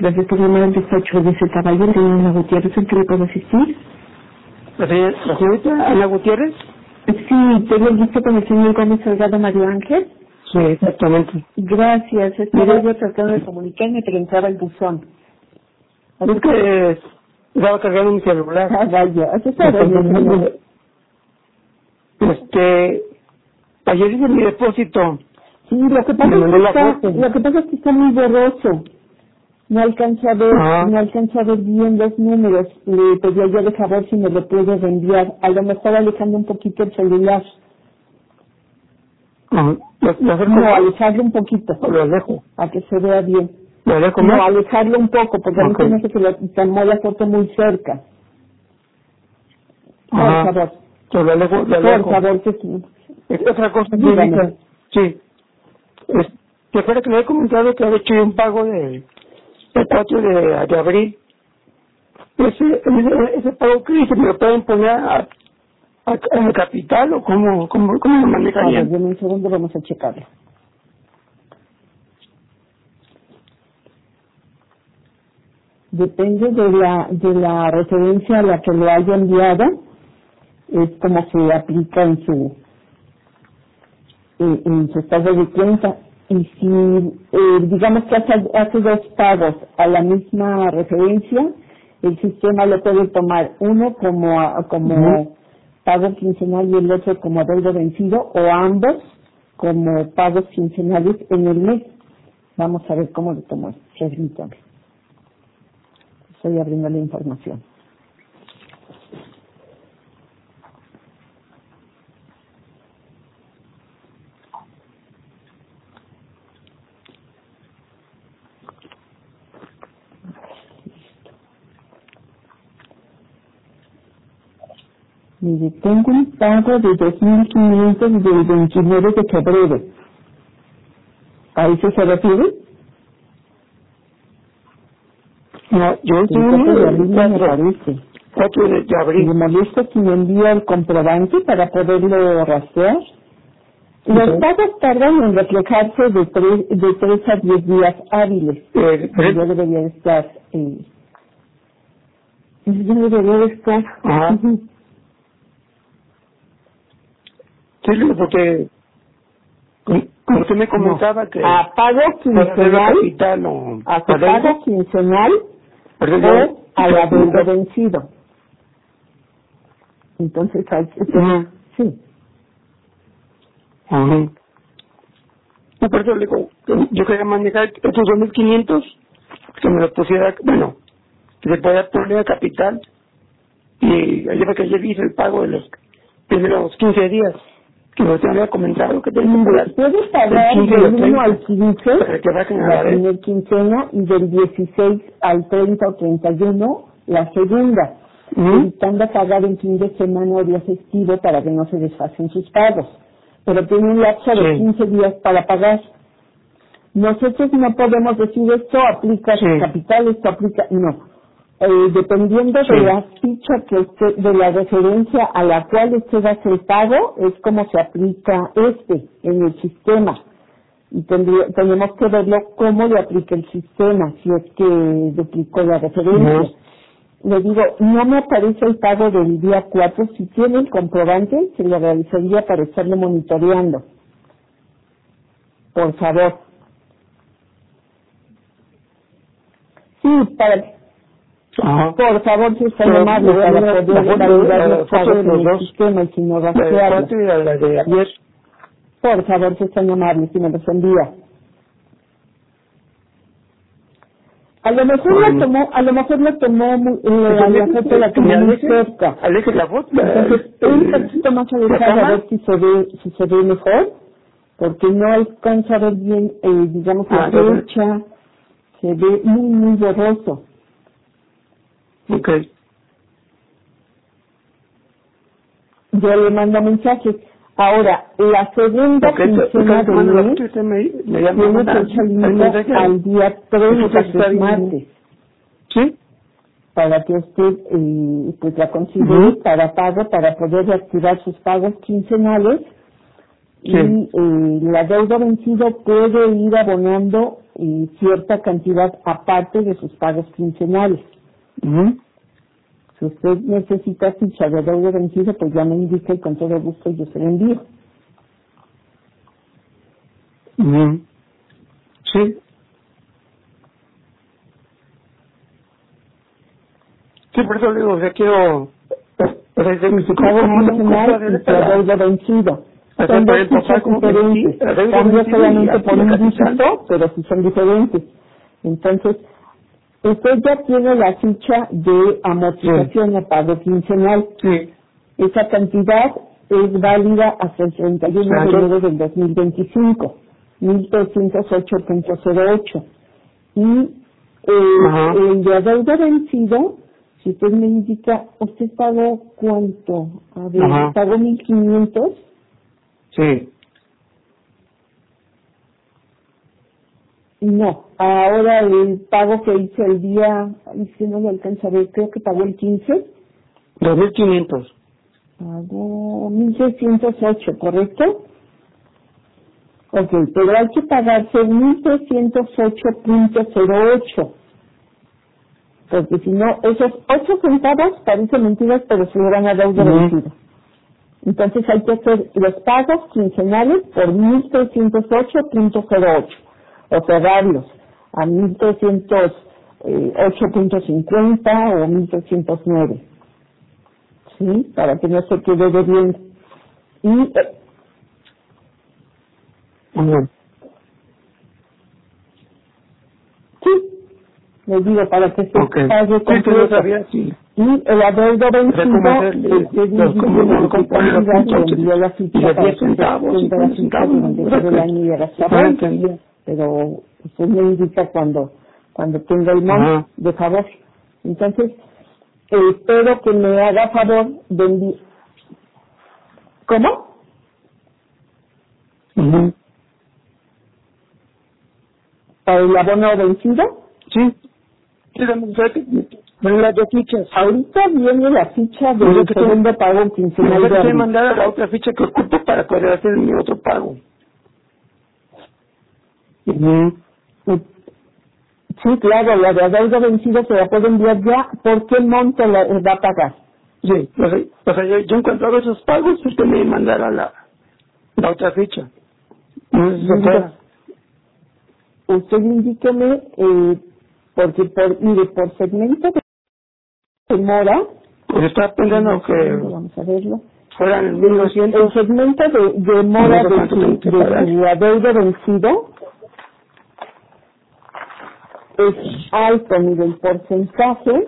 Gracias por llamar al despacho de ese caballero, señora Ana Gutiérrez, ¿en qué le puedo asistir? ¿La señorita Ana Gutiérrez? Sí, tengo el visto con el señor Gómez Salgado Mario Ángel. Sí, exactamente. Gracias, estaba yo tratando de comunicarme, pero entraba el buzón. Es que estaba cargando mi celular. Ah, vaya, así está bien. Ayer hice mi depósito. Sí, lo que pasa es que está muy borroso. No alcanza a ver bien los números. Le pedía yo de favor si me lo puede reenviar. A lo mejor alejando un poquito el celular. No, alejarlo un poquito. Lo alejo. A que se vea bien. ¿Lo alejo más? No, alejarlo un poco, porque a mí se me hace que le tomó la foto muy cerca. Por favor. Lo alejo. Por favor, que sí. Es otra cosa, señorita. Sí. ¿Te acuerdas que le he comentado que había hecho un pago el 4 de abril? Ese pago que dice, ¿me lo pueden poner a capital o cómo lo manejarían? A ver, denme un segundo, vamos a checarlo. Depende de la referencia a la que lo haya enviado, es como se aplica en su estado de cuenta. Y si digamos que hace dos pagos a la misma referencia, el sistema lo puede tomar uno como pago quincenal y el otro como adeudo vencido, o ambos como pagos quincenales en el mes. Vamos a ver cómo lo tomó. Permítame. Estoy abriendo la información. Mire, tengo un pago de 2.500 del 29 de febrero. ¿A eso se refiere? No, yo tengo uno de abril, me parece. 4 de abril. ¿Le molesta si me envía el comprobante para poderlo rastrear? Los pagos tardan en reflejarse de 3 a 10 días hábiles. Yo debería estar... yo debería estar... Ajá. Sí, porque como usted me comentaba que a pago quincenal, a pago quincenal o al adeudo vencido. Entonces hay que sí. No, por eso le digo, yo quería manejar estos 2.500 que me lo pusiera, bueno, que se pueda poner a capital, y ayer hice el pago de los primeros 15 días. Que usted me había comentado que tengo que puedes pagar del 1 al 15 la primera quincena y del 16 al 30 o 31 la segunda, evitando pagar en fin de semana o día festivo para que no se desfasen sus pagos, pero tiene un lapso de 15 días para pagar. Nosotros no podemos decir esto aplica capital, esto aplica, no. Dependiendo de la ficha que usted, de la referencia a la cual usted hace el pago, es como se aplica en el sistema. Y tenemos que verlo cómo lo aplica el sistema, si es que duplicó la referencia. Le digo, no me aparece el pago del día 4, si tiene el comprobante, se lo realizaría para estarlo monitoreando. Por favor. Sí, por favor, si está amable para poder validar los pagos en el sistema y si no rastrearlo. Por favor, si está amable, si me los envía. A lo mejor lo tomó la foto la tomó muy cerca. Aleje la foto. Entonces, un poquito más alejada a ver si se ve mejor, porque no alcanza a ver bien, digamos, la fecha, se ve muy borroso. Okay. Yo le mando mensajes. Ahora, la segunda quincena del mes tiene fecha límite al día 30, que es martes. ¿Sí? Para que usted pues la considere para pago, para poder reactivar sus pagos quincenales. Y la deuda vencida puede ir abonando cierta cantidad aparte de sus pagos quincenales. Si usted necesita ficha de deuda vencida, pues ya me indica y con todo gusto yo se la envío. Sí. Sí, por eso le digo, o sea, quiero... su pago quincenal y su deuda vencido. Son dos fichas diferentes. Cambia solamente por un dígito, pero sí son diferentes. Entonces, usted ya tiene la ficha de amortización a pago quincenal. Esa cantidad es válida hasta el 31 de enero del 2025, 1.308.08. Y el de deuda vencido, si usted me indica, ¿usted pagó cuánto? A ver, ¿pagó 1.500? Sí. No, ahora el pago que hice el día, si no lo alcanza a ver, creo que pagó el 15. 2.500. Pagó 1.608, ¿correcto? Ok, pero hay que pagarse 1.308.08. Porque si no, esos 8 centavos parecen mentiras, pero se eran a deuda vencida. Entonces hay que hacer los pagos quincenales por 1.308.08, o cerrarlos a 1.308.50 o 1.309, ¿sí? Para que no se quede debiendo. Y sí, les digo, para que se pague completo. Y el adeudo vencido, usted envió la ficha para que tenga la ficha durante todo el año y haga favor, pero usted me indica cuando tenga el monto, de favor. Entonces, espero que me haga favor de enviar. ¿Cómo? ¿Para el abono vencido? Sí. Las dos fichas. Ahorita viene la ficha del segundo pago quincenal de abril. Mandar la otra ficha que ocupo para poder hacer mi otro pago. Sí, claro, la de adeudo vencido se la puede enviar ya. ¿Por qué monto la va a pagar? Sí, o sea, yo en cuanto hago esos pagos, usted me mandará la otra ficha. Usted indíqueme, porque por segmento de mora, pues está pensando que vamos a verlo, fueran en 1.200. el segmento de mora de su adeudo vencido es alto, mire, el porcentaje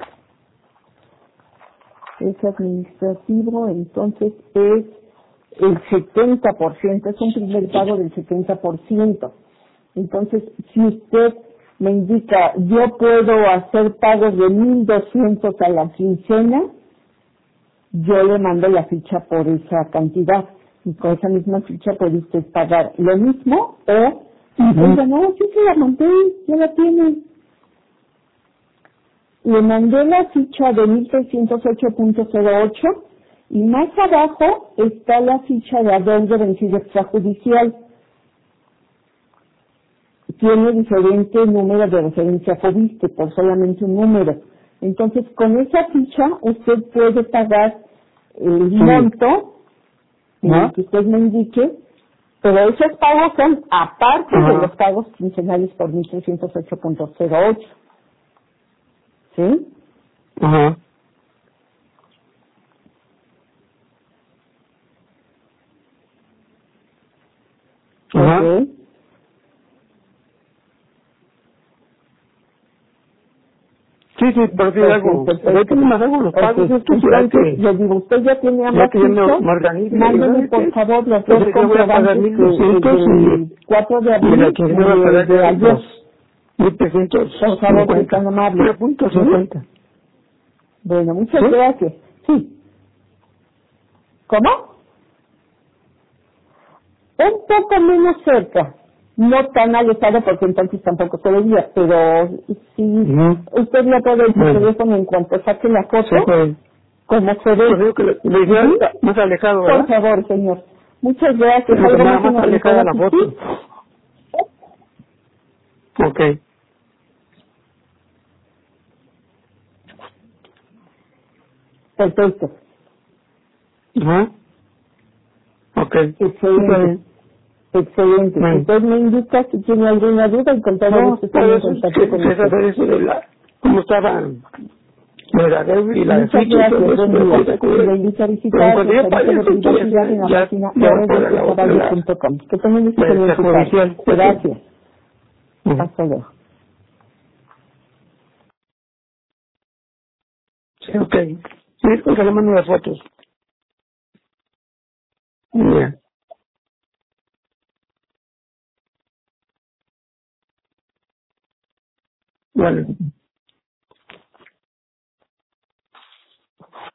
es administrativo, entonces es el 70%, es un primer pago del 70%. Entonces, si usted me indica, yo puedo hacer pagos de 1.200 a la quincena, yo le mando la ficha por esa cantidad. Y con esa misma ficha puede usted pagar lo mismo o, oiga, no, sí se la mandé, ya la tiene. Le mandé la ficha de 1.308.08 y más abajo está la ficha de adeudo vencido extrajudicial. Tiene diferente número de referencia FOBISTE por solamente un número. Entonces, con esa ficha usted puede pagar el monto que usted me indique, pero esos pagos son aparte de los pagos quincenales por 1.308.08. ¿Sí? Okay. Sí, pero si hago, pero que me hago los pagos, es que le digo, usted ya tiene ambas fichas, mándeme por favor los dos comprobantes del 4 de abril y de ayer. 1.300, por favor, que están amables. Bueno, muchas gracias. Sí. ¿Cómo? Un poco menos cerca. No tan alejado porque entonces tampoco se veía, pero si usted ya puede el teléfono en cuanto saque la foto, como se ve. Más alejado, ¿verdad? Por favor, señor. Muchas gracias. Nada más alejada la foto. Ok. Perfecto. Ajá. Ok. Excelente. Excelente. Bueno. Usted me indica si tiene alguna duda y con todo gusto estoy en contacto con usted. Saber eso de la, cómo estaba la deuda y la Muchas ficha y gracias, todo eso. buen día. Le invito a visitar el servicio de privacidad en la página www.caballo.com. Que tengan un excelente tarde. Gracias. Hasta luego. Sí, ok. Sí, porque le mando las fotos. Yeah. Vale.